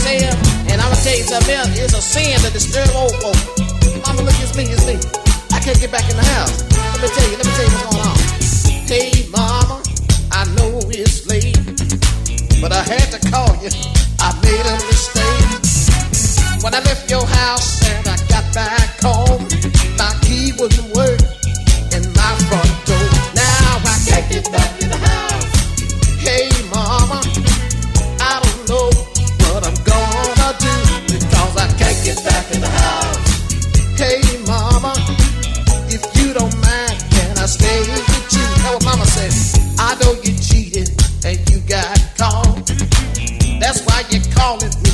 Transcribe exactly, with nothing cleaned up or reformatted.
there. And I'm gonna tell you something else. It's a sin to disturb old folks. Mama, look, it's me, it's me. I can't get back in the house. Let me tell you, let me tell you what's going on. Hey, mama, I know it's late, but I had to call you. I made a mistake. When I left your house and I got back home, my key wouldn't work in my front door. Now I can't get back in the house. Hey, mama, I don't know what I'm gonna do because I can't get back in the house. Hey, mama, if you don't mind, can I stay with you? That's what mama said. I know you cheated and you got caught. That's why you're calling me.